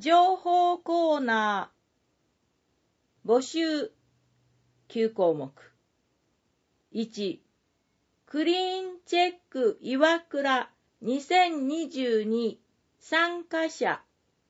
情報コーナー。募集。9項目。1、クリーンチェック岩倉2022参加者。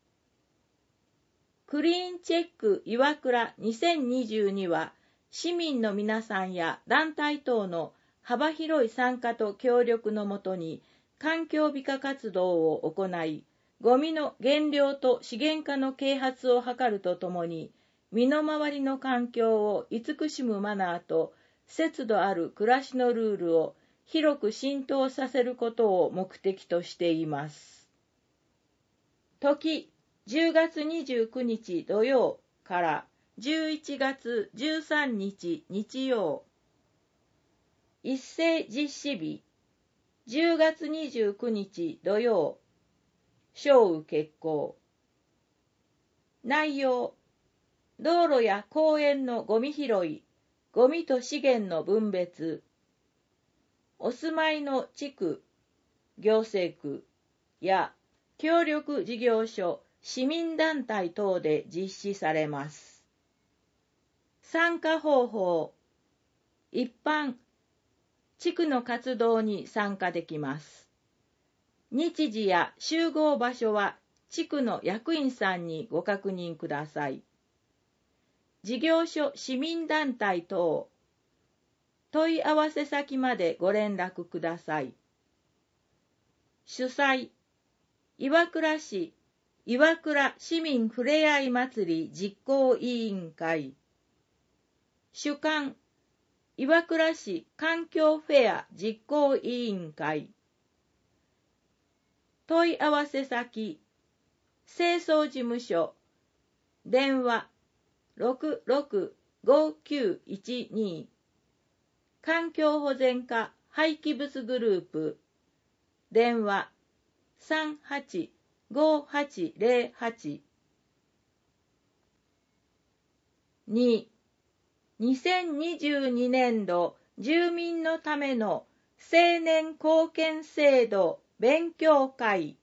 クリーンチェック岩倉2022は、市民の皆さんや団体等の幅広い参加と協力のもとに、環境美化活動を行い、ゴミの減量と資源化の啓発を図るとともに、身の回りの環境を慈しむマナーと節度ある暮らしのルールを広く浸透させることを目的としています。時、10月29日土曜から11月13日日曜。一斉実施日、10月29日土曜。小雨決行。内容、道路や公園のゴミ拾い、ゴミと資源の分別、お住まいの地区、行政区や協力事業所、市民団体等で実施されます。参加方法、一般、地区の活動に参加できます。日時や集合場所は地区の役員さんにご確認ください。事業所市民団体等、問い合わせ先までご連絡ください。主催、岩倉市岩倉市民ふれあい祭り実行委員会。主幹、岩倉市環境フェア実行委員会。問い合わせ先、清掃事務所、電話665912、環境保全課廃棄物グループ、電話385808。2、2022年度住民のための青年貢献制度勉強会。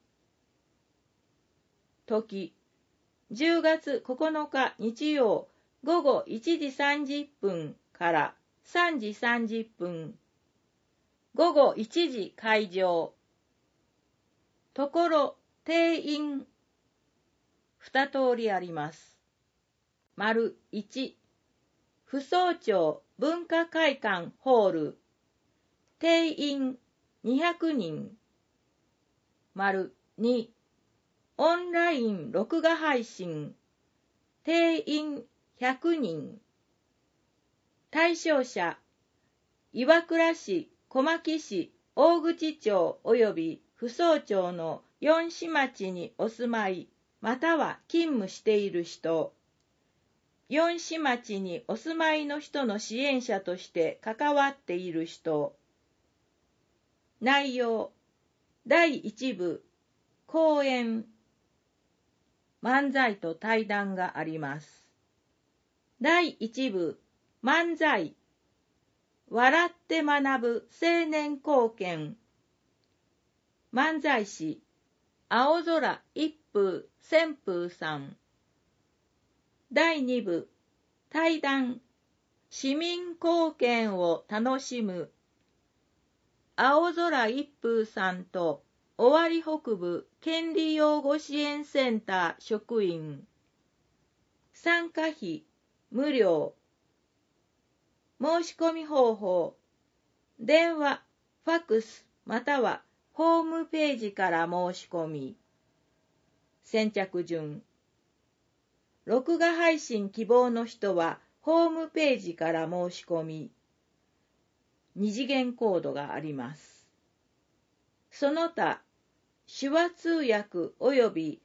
時、10月9日日曜午後1時30分から3時30分。午後1時会場。ところ、定員。2通りあります。丸1、府総庁文化会館ホール。定員200人。丸2、オンライン録画配信。定員100人。対象者、岩倉市、小牧市、大口町及び府総庁の4市町にお住まい、または勤務している人。4市町にお住まいの人の支援者として関わっている人。内容、第1部、講演。漫才と対談があります。第1部、漫才。笑って学ぶ青年貢献。漫才師、青空一風旋風さん。第2部、対談。市民貢献を楽しむ。青空一風さんと尾張北部権利擁護支援センター職員。参加費無料。申し込み方法、電話、ファックスまたはホームページから申し込み。先着順。録画配信希望の人はホームページから申し込み。二次元コードがあります。その他、手話通訳及び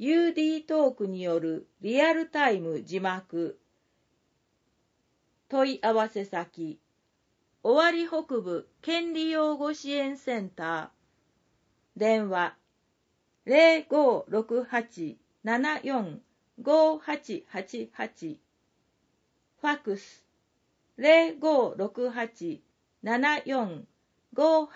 UD トークによるリアルタイム字幕。問い合わせ先、尾張北部権利擁護支援センター。電話0568-745888。ファックス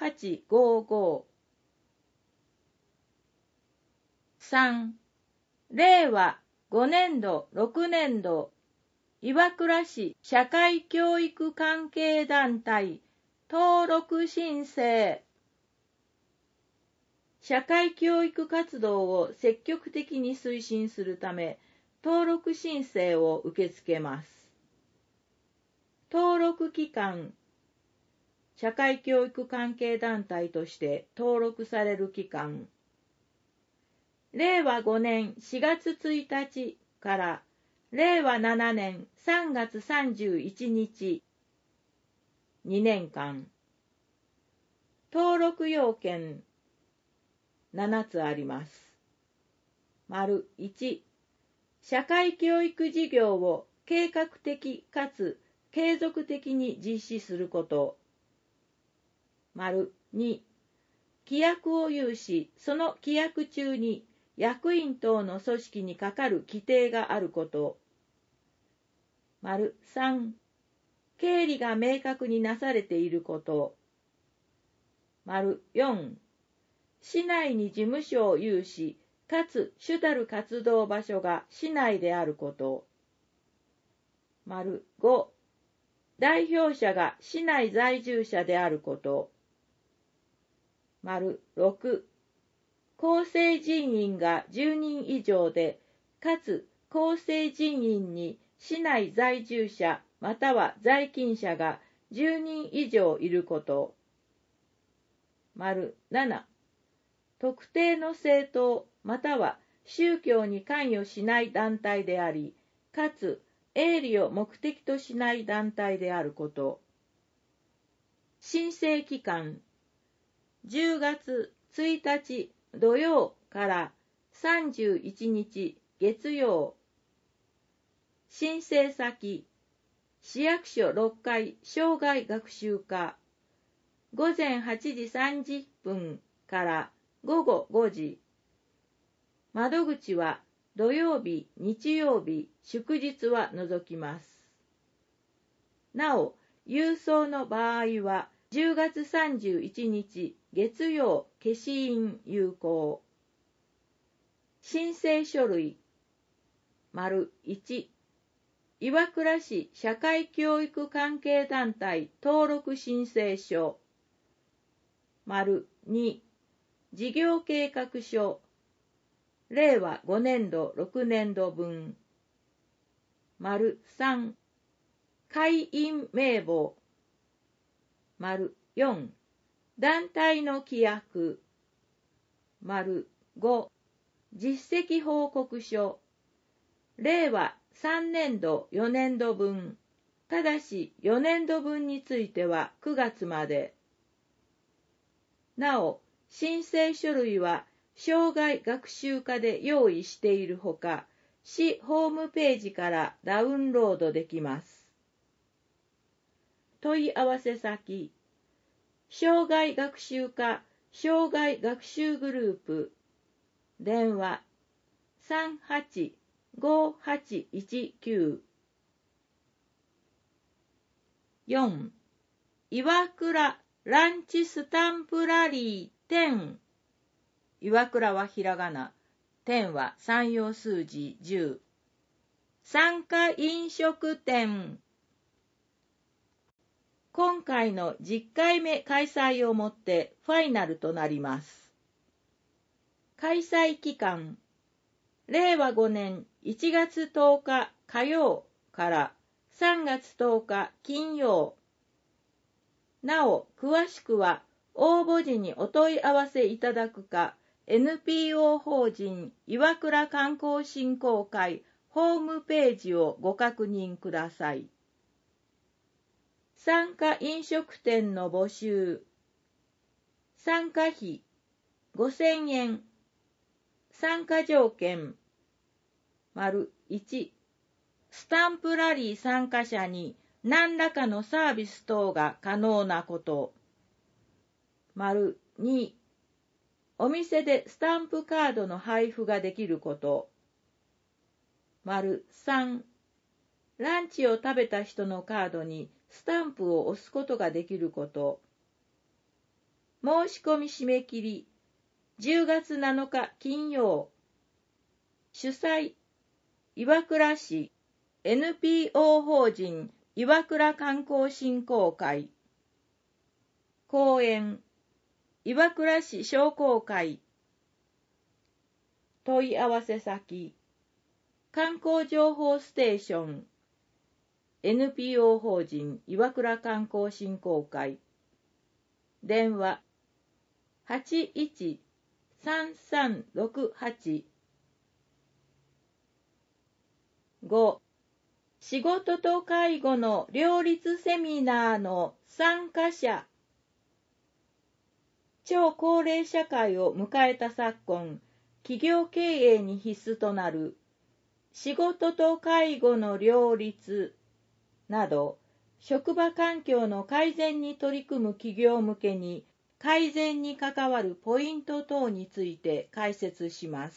0568-745855。3、 令和5年度6年度岩倉市社会教育関係団体登録申請。社会教育活動を積極的に推進するため、登録申請を受け付けます。登録期間、社会教育関係団体として登録される期間、令和5年4月1日から令和7年3月31日、2年間。登録要件7つあります。丸1、社会教育事業を計画的かつ継続的に実施すること。丸2、規約を有し、その規約中に役員等の組織にかかる規定があること。丸3、経理が明確になされていること。丸4、市内に事務所を有し、かつ主たる活動場所が市内であること。丸5、代表者が市内在住者であること。丸6、構成人員が10人以上で、かつ構成人員に市内在住者または在勤者が10人以上いること。丸7、特定の政党または宗教に関与しない団体であり、かつ営利を目的としない団体であること。申請期間、10月1日土曜から31日月曜。申請先、市役所6階生涯学習課。午前8時30分から午後5時。窓口は土曜日、日曜日、祝日は除きます。なお、郵送の場合は10月31日月曜消印有効。申請書類、丸1、岩倉市社会教育関係団体登録申請書。丸2、事業計画書。令和5年度6年度分。丸3、会員名簿。丸4、団体の規約。丸5、実績報告書。令和3年度4年度分。ただし4年度分については9月まで。なお、申請書類は生涯学習課で用意しているほか、市ホームページからダウンロードできます。問い合わせ先、生涯学習課生涯学習グループ、電話385819。4、岩倉ランチスタンプラリー10。岩倉はひらがな、10は三用数字10。参加飲食店。今回の10回目開催をもってファイナルとなります。開催期間、令和5年1月10日火曜から3月10日金曜。なお、詳しくは応募時にお問い合わせいただくか、NPO 法人岩倉観光振興会ホームページをご確認ください。参加飲食店の募集。参加費5000円。参加条件。丸1、スタンプラリー参加者に何らかのサービス等が可能なこと。丸2、お店でスタンプカードの配布ができること。丸3、ランチを食べた人のカードにスタンプを押すことができること。申し込み締め切り10月7日金曜。 主催、岩倉市 NPO 法人岩倉観光振興会。講演、岩倉市商工会。問い合わせ先、観光情報ステーション NPO 法人岩倉観光振興会。電話 81-3368。5. 仕事と介護の両立セミナーの参加者。超高齢社会を迎えた昨今、企業経営に必須となる仕事と介護の両立など、職場環境の改善に取り組む企業向けに改善に関わるポイント等について解説します。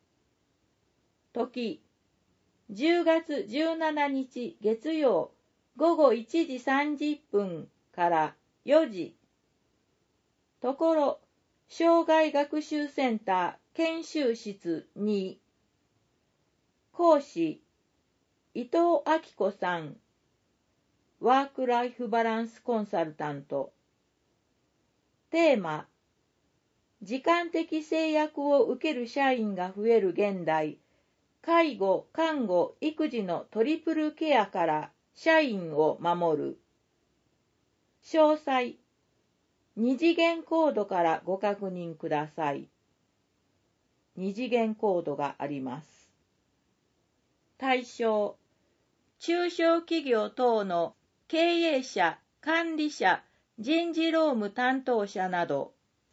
時、10月17日月曜午後1時30分から4時。ところ、障害学習センター研修室2。講師、伊藤明子さん。ワークライフバランスコンサルタント。テーマ、時間的制約を受ける社員が増える現代、介護・看護・育児のトリプルケアから社員を守る。詳細、二次元コードからご確認ください。二次元コードがあります。対象、中小企業等の経営者、管理者、人事労務担当者など。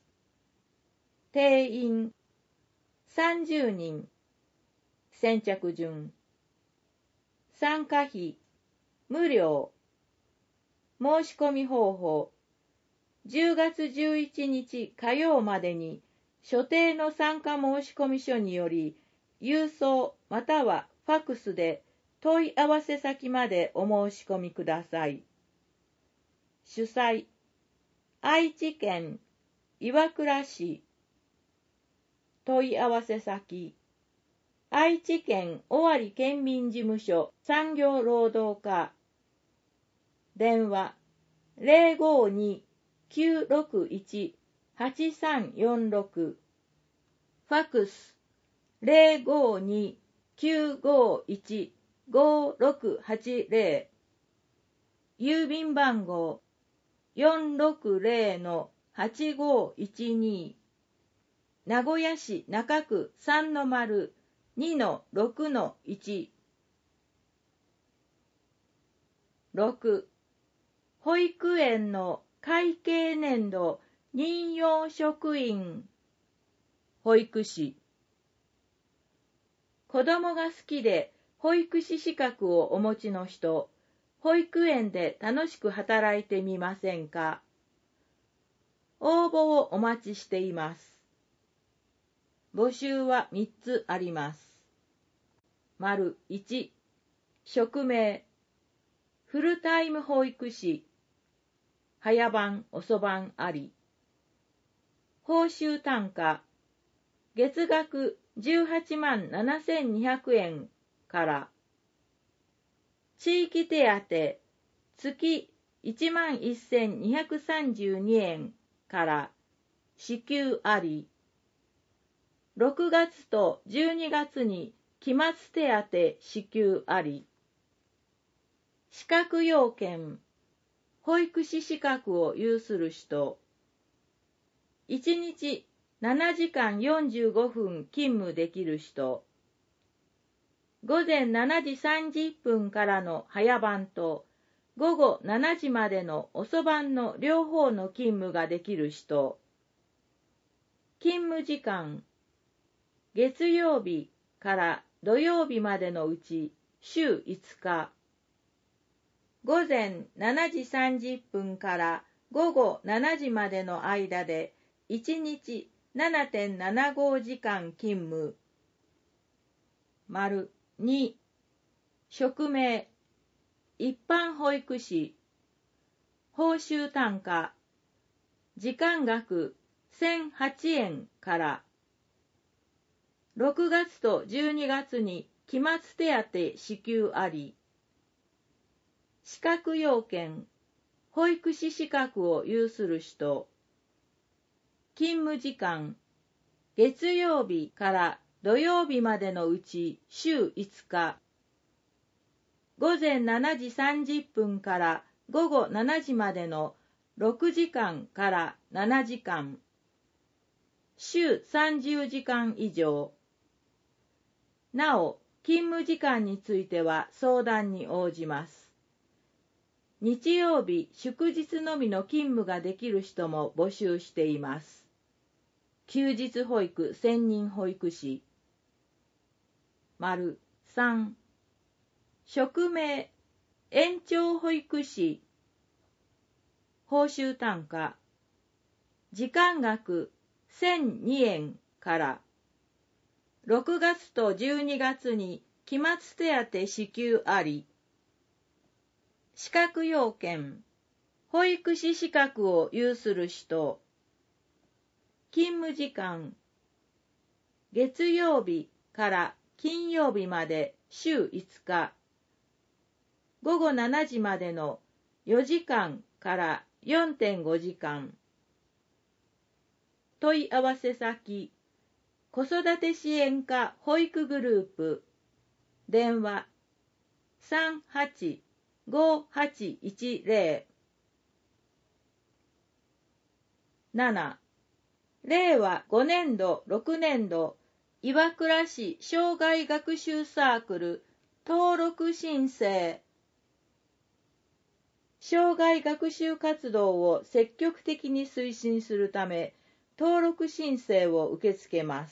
定員、30人。先着順。参加費、無料。申し込み方法、10月11日火曜までに、所定の参加申込書により、郵送またはファクスで問い合わせ先までお申し込みください。主催、愛知県岩倉市。問い合わせ先、愛知県尾張県民事務所産業労働課。電話 052-961-8346。ファクス 052-951-5680。郵便番号 460-8512。名古屋市中区 3-2-6-1。6. 保育園の会計年度任用職員。保育士。子供が好きで保育士資格をお持ちの人、保育園で楽しく働いてみませんか？応募をお待ちしています。募集は3つあります。丸1、職名、フルタイム保育士、早番、遅番あり。報酬単価、月額18万7200円から。地域手当、月1万1232円から支給あり。6月と12月に期末手当支給あり。資格要件、保育士資格を有する人。1日7時間45分勤務できる人。午前7時30分からの早番と午後7時までの遅番の両方の勤務ができる人。勤務時間、月曜日から土曜日までのうち週5日。午前7時30分から午後7時までの間で1日 7.75 時間勤務。丸2、職名、一般保育士。報酬単価、時間額1008円から。 6月と12月に期末手当支給あり。資格要件、保育士資格を有する人。勤務時間、月曜日から土曜日までのうち週5日。午前7時30分から午後7時までの6時間から7時間。週30時間以上。なお、勤務時間については相談に応じます。日曜日、祝日のみの勤務ができる人も募集しています。休日保育専任保育士。丸3。職名、延長保育士。報酬単価。時間額1002円から。6月と12月に期末手当支給あり。資格要件、保育士資格を有する人。勤務時間、月曜日から金曜日まで週5日。午後7時までの4時間から4.5時間。問い合わせ先、子育て支援課保育グループ。電話385810。7. 令和5年度6年度岩倉市障害学習サークル登録申請。障害学習活動を積極的に推進するため、登録申請を受け付けます。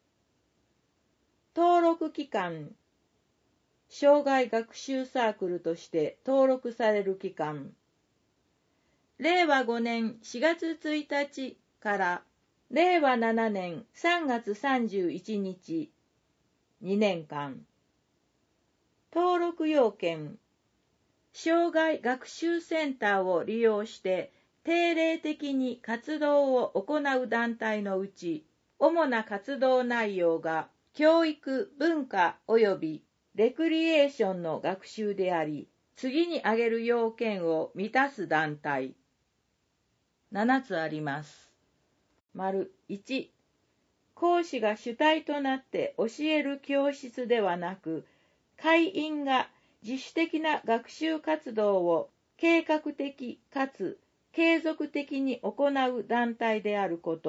登録期間、障害学習サークルとして登録される期間、令和5年4月1日から令和7年3月31日、2年間。登録要件、障害学習センターを利用して定例的に活動を行う団体のうち、主な活動内容が教育、文化及びレクリエーションの学習であり、次に挙げる要件を満たす団体。7つあります。丸1、講師が主体となって教える教室ではなく、会員が自主的な学習活動を計画的かつ継続的に行う団体であること。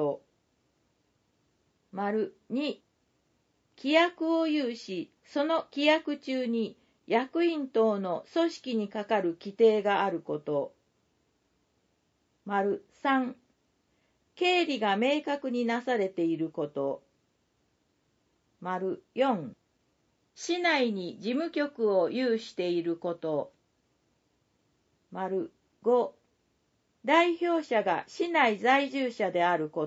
丸2、規約を有し、その規約中に役員等の組織に係る規定があること。丸3、経理が明確になされていること。丸4、市内に事務局を有していること。丸5、代表者が市内在住者であること。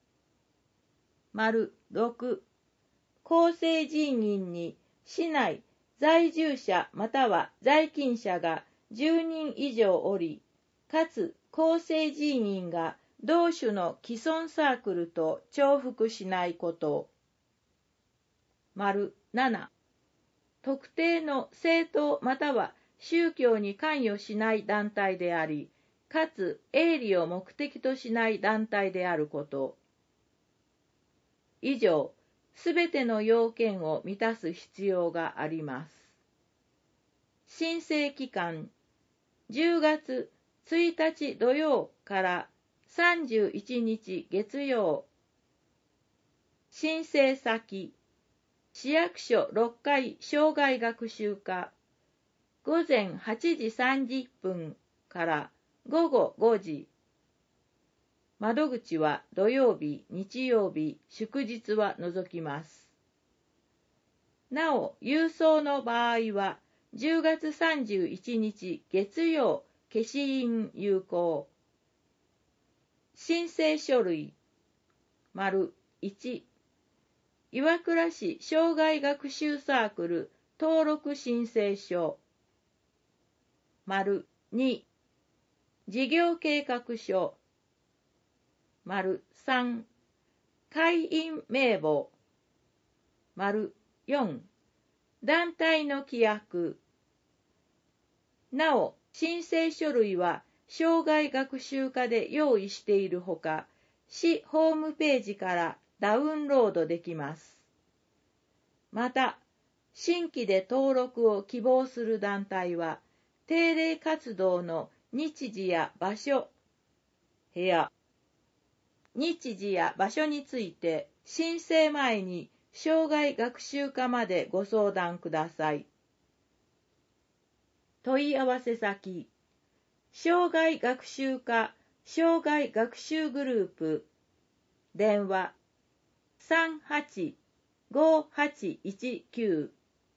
丸6、構成人員に市内在住者または在勤者が10人以上おり、かつ構成人員が同種の既存サークルと重複しないこと。丸7、特定の政党または宗教に関与しない団体であり、かつ営利を目的としない団体であること。以上、すべての要件を満たす必要があります。申請期間、10月1日土曜から31日月曜。申請先、市役所6階障害学習課、午前8時30分から午後5時。窓口は土曜日、日曜日、祝日は除きます。なお、郵送の場合は、10月31日月曜、消印有効。申請書類、丸1、岩倉市障害学習サークル登録申請書。丸2、事業計画書。丸3、会員名簿。 4団体の規約。なお、申請書類は生涯学習課で用意しているほか、市ホームページからダウンロードできます。また、新規で登録を希望する団体は、定例活動の日時や場所、日時や場所について申請前に生涯学習課までご相談ください。問い合わせ先、生涯学習課生涯学習グループ、電話 385819。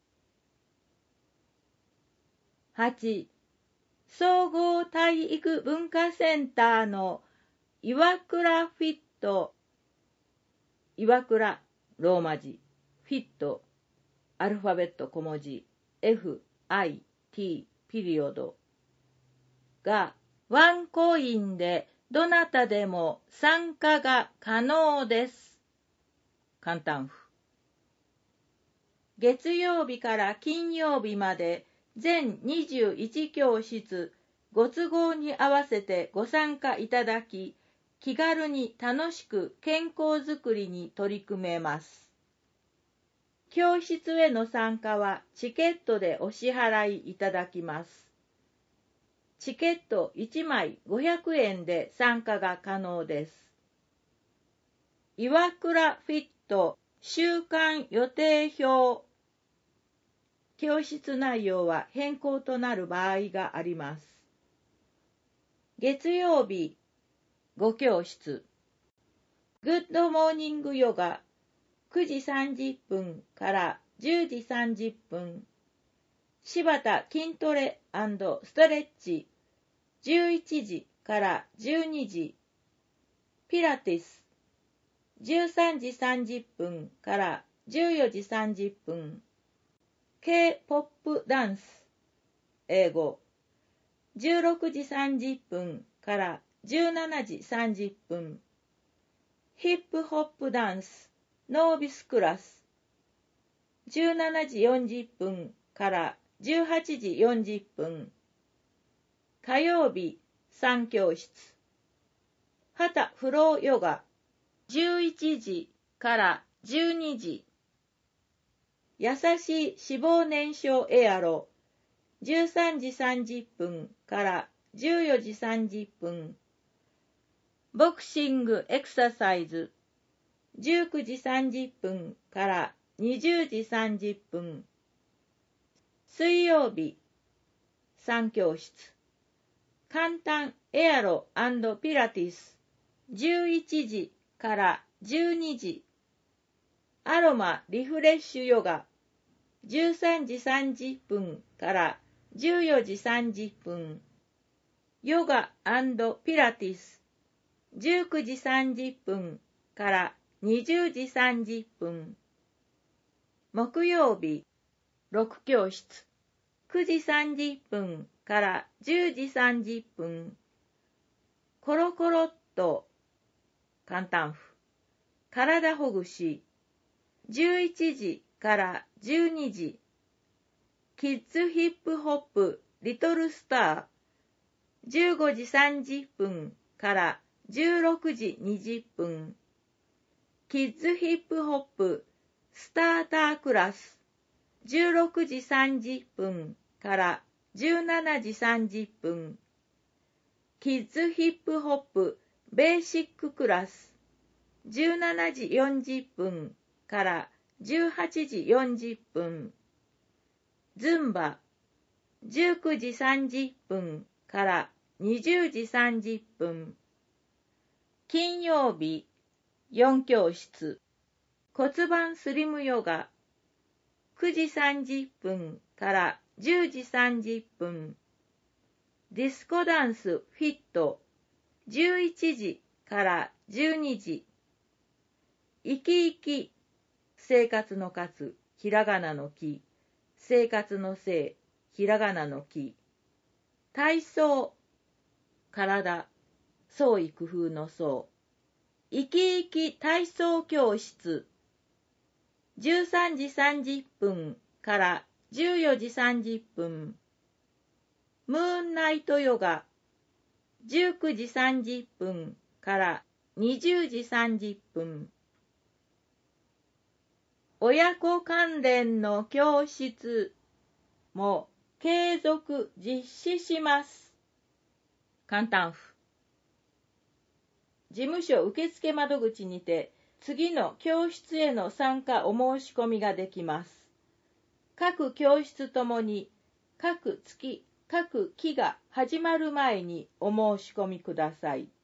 8. 総合体育文化センターの岩倉フィット、岩倉ローマ字、フィットアルファベット小文字 FIT ピリオドがワンコインでどなたでも参加が可能です。簡単符。月曜日から金曜日まで全21教室ご都合に合わせてご参加いただき、気軽に楽しく健康づくりに取り組めます。教室への参加はチケットでお支払いいただきます。チケット1枚500円で参加が可能です。岩倉フィット週間予定表。教室内容は変更となる場合があります。月曜日5教室。グッドモーニングヨガ9時30分から10時30分。柴田筋トレ&ストレッチ11時から12時。ピラティス13時30分から14時30分。K-POP ダンス英語16時30分から17時30分。ヒップホップダンスノービスクラス17時40分から18時40分。火曜日3教室。ハタフローヨガ11時から12時。優しい脂肪燃焼エアロ13時30分から14時30分。ボクシングエクササイズ19時30分から20時30分。水曜日3教室。簡単エアロ&ピラティス11時から12時。アロマリフレッシュヨガ13時30分から14時30分。ヨガ&ピラティス19時30分から20時30分。木曜日6教室。9時30分から10時30分。コロコロっと簡単符体ほぐし11時から12時。キッズヒップホップリトルスター15時30分から16時20分。キッズヒップホップスタータークラス16時30分から17時30分。キッズヒップホップベーシッククラス17時40分から18時40分。ズンバ19時30分から20時30分。金曜日4教室。骨盤スリムヨガ9時30分から10時30分。ディスコダンスフィット11時から12時。生き生き生活の活ひらがなのき生活の生ひらがなのき。体操体創意工夫の創。生き生き体操教室 13時30分から14時30分。ムーンナイトヨガ、19時30分から20時30分。親子関連の教室も継続実施します。簡単符。事務所受付窓口にて次の教室への参加お申し込みができます。各教室ともに各月各期が始まる前にお申し込みください。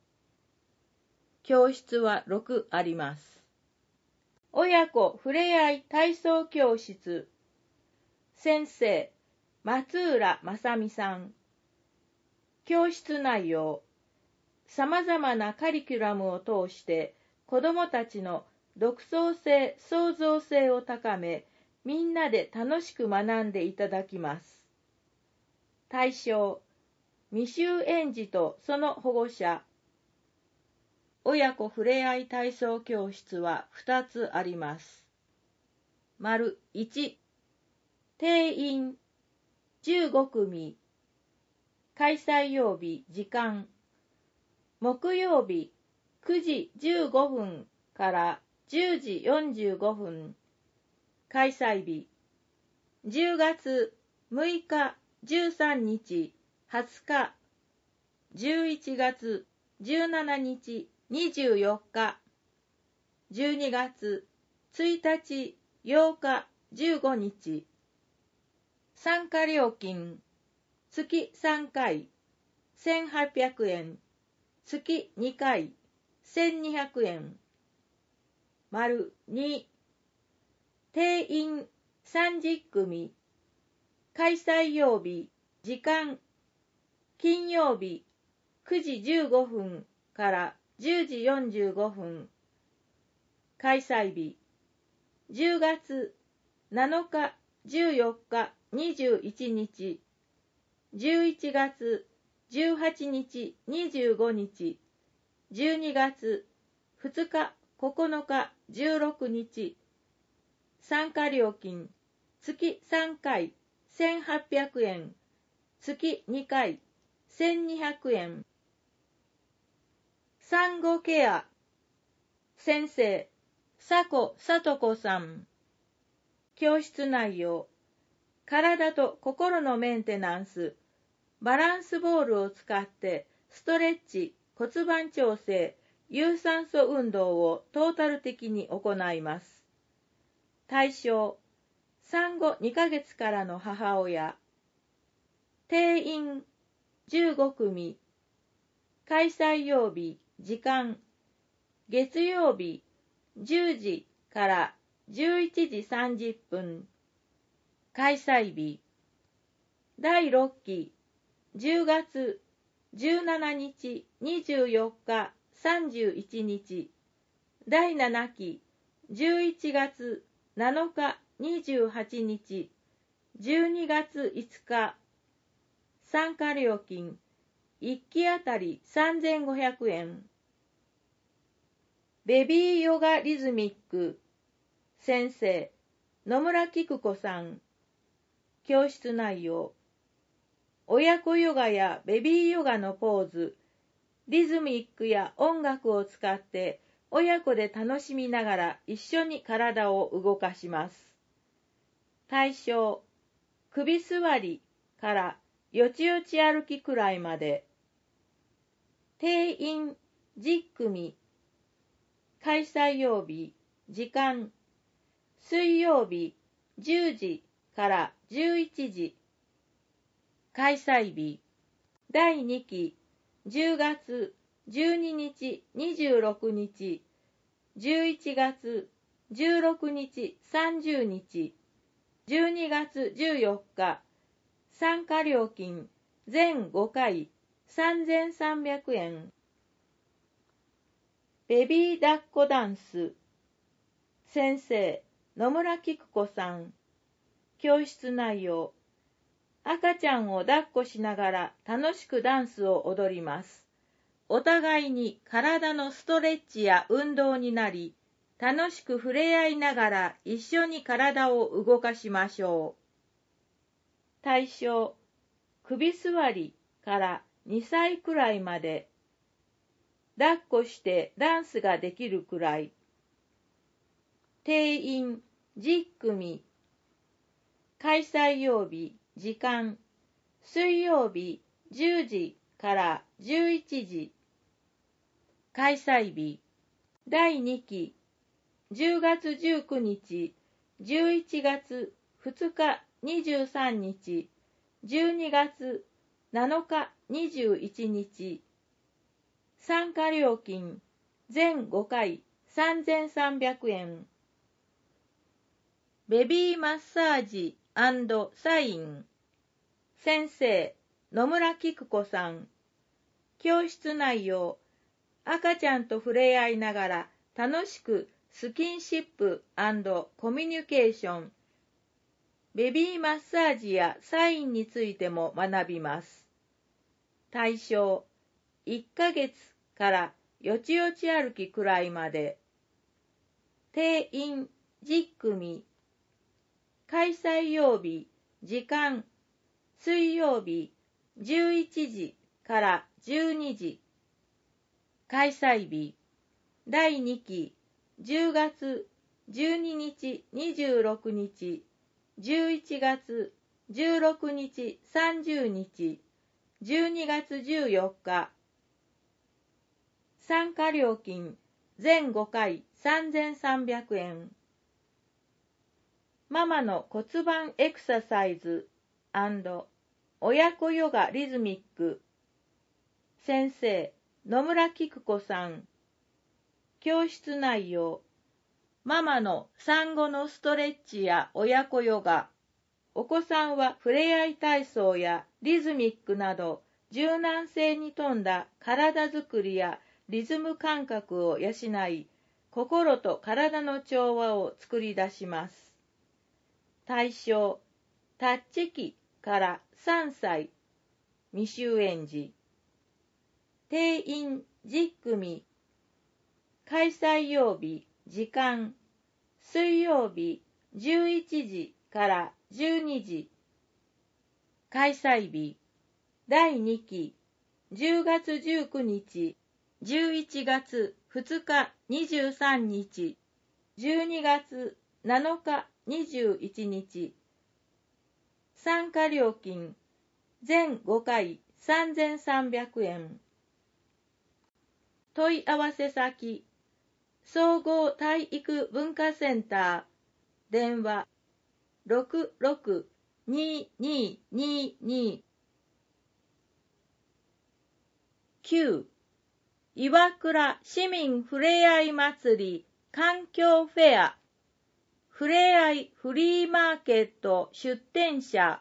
教室は6あります。親子ふれあい体操教室。先生、松浦正美さん。教室内容。さまざまなカリキュラムを通して子どもたちの独創性・創造性を高め、みんなで楽しく学んでいただきます。対象、未就園児とその保護者。親子ふれあい体操教室は2つあります。丸1、定員15組。開催曜日、時間。木曜日9時15分から10時45分。開催日。10月6日、13日、20日。11月17日、24日。12月1日、8日、15日。参加料金。月3回、1800円。月2回、1200円。丸2、定員30組。開催曜日、時間。金曜日9時15分から10時45分。開催日。10月7日、14日、21日。11月18日、25日。12月2日、9日、16日。参加料金。月3回、1800円。月2回、1200円。産後ケア。先生、佐古聡子さん。教室内容。体と心のメンテナンス。バランスボールを使ってストレッチ、骨盤調整、有酸素運動をトータル的に行います。対象、産後2ヶ月からの母親。定員15組。開催曜日、時間。月曜日10時から11時30分。開催日。第6期10月17日、24日、31日。第7期11月7日、28日。12月5日。参加料金1期あたり3500円。ベビーヨガリズミック。先生、野村菊子さん。教室内容。親子ヨガやベビーヨガのポーズ、リズミックや音楽を使って親子で楽しみながら一緒に体を動かします。対象、首座りからよちよち歩きくらいまで。定員10組。開催曜日、時間。水曜日10時から11時。開催日。第2期10月12日、26日。11月16日、30日。12月14日。参加料金全5回3300円。ベビー抱っこダンス。先生、野村菊子さん。教室内容。赤ちゃんを抱っこしながら楽しくダンスを踊ります。お互いに体のストレッチや運動になり、 楽しく触れ合いながら一緒に体を動かしましょう。対象、首座りから2歳くらいまで、抱っこしてダンスができるくらい。定員10組。開催曜日、時間、水曜日10時から11時。開催日、第2期、10月19日、11月2日23日、12月7日21日。参加料金、全5回3300円。ベビーマッサージ&サイン。先生、野村菊子さん。教室内容、赤ちゃんと触れ合いながら楽しくスキンシップ&コミュニケーション。ベビーマッサージやサインについても学びます。対象、1ヶ月からよちよち歩きくらいまで。定員10組。開催曜日、時間、水曜日11時から12時。開催日、第2期、10月12日26日、11月16日30日、12月14日。参加料金、全5回3300円。ママの骨盤エクササイズ&親子ヨガリズミック。先生、野村菊子さん。教室内容、ママの産後のストレッチや親子ヨガ。お子さんはふれあい体操やリズミックなど柔軟性に富んだ体づくりやリズム感覚を養い、心と体の調和を作り出します。対象、タッチ期から3歳、未就園児。定員10組。開催曜日、時間、水曜日11時から12時。開催日、第2期、10月19日、11月2日23日、12月7日21日。参加料金、全5回3300円。問い合わせ先、総合体育文化センター、電話 66-2222。9. 岩倉市民ふれあい祭り環境フェアふれあいフリーマーケット出店者。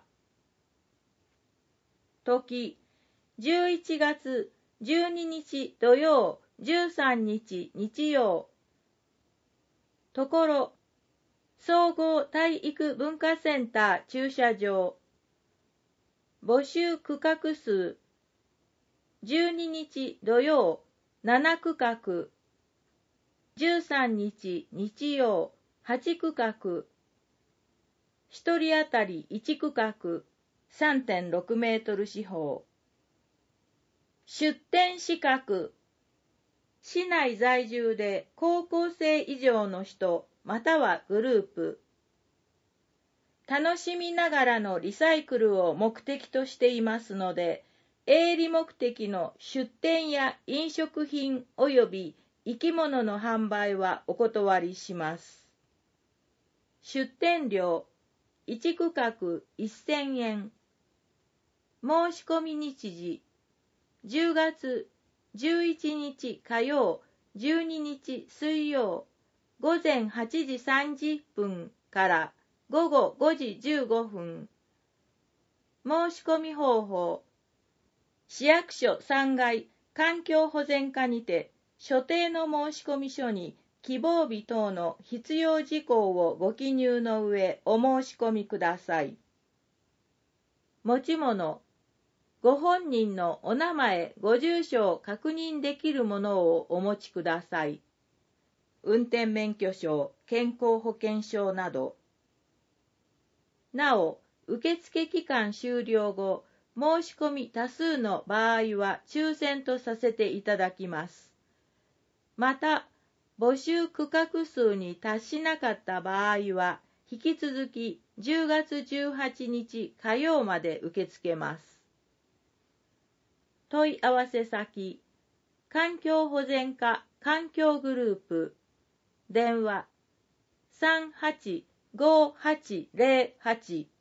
時、11月12日土曜、13日日曜。ところ、総合体育文化センター駐車場。募集区画数、12日土曜、7区画。13日日曜、8区画。1人当たり1区画、3.6 メートル四方。出店資格。市内在住で高校生以上の人またはグループ。楽しみながらのリサイクルを目的としていますので、営利目的の出店や飲食品及び生き物の販売はお断りします。出店料、1区画1000円。申し込み日時、10月11日火曜、12日水曜、午前8時30分から午後5時15分。申し込み方法、市役所3階環境保全課にて、所定の申し込み書に希望日等の必要事項をご記入の上お申し込みください。持ち物、ご本人のお名前、ご住所を確認できるものをお持ちください。 運転免許証、健康保険証など。なお、受付期間終了後、申し込み多数の場合は抽選とさせていただきます。また、募集区画数に達しなかった場合は、引き続き10月18日火曜まで受け付けます。問い合わせ先、環境保全課環境グループ、電話 385808